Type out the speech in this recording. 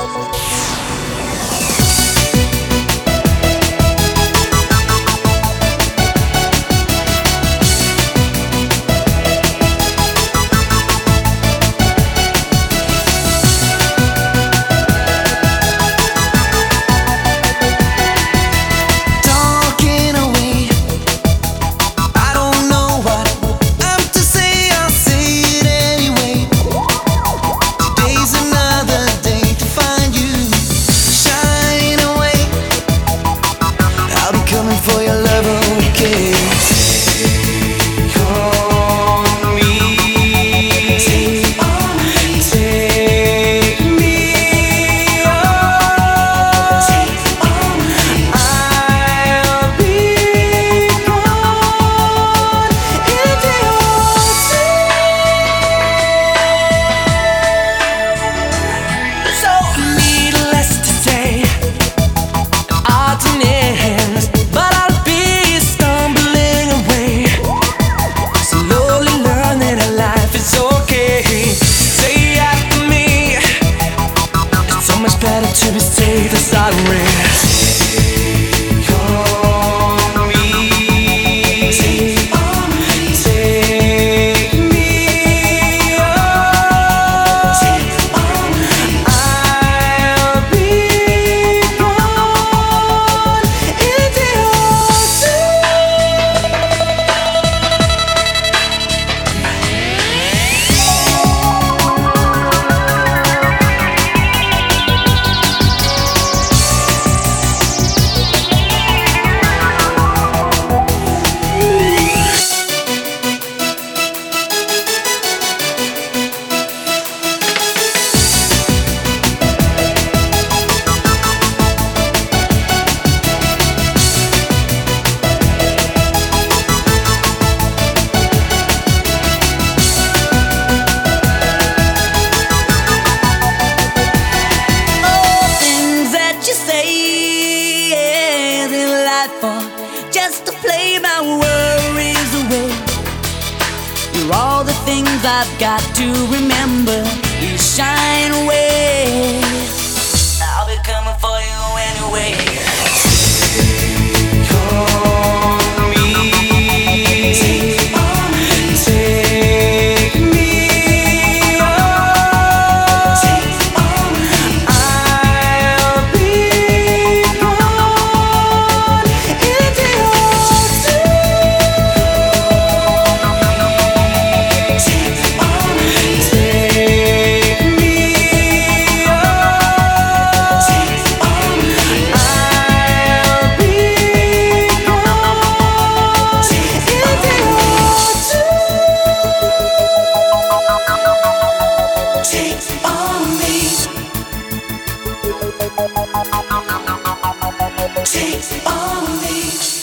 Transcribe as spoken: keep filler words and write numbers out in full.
For your love, okay. Take on me, take on me, take me on, take on me. I'll be gone if you want to. So needless to say, odds and ends. Better to be safe than sorry. Take on me, take on me, take me on, take on me. I'll be gone if you want just to play my worries away. You're all the things I've got to remember. You shine away. I'll be coming for you anyway. Take on me, take on me, take me on, take on me. I'll be gone if you want to. Take on me, take me on, take on me. I'll be gone if you want to. Take on me. Take on me.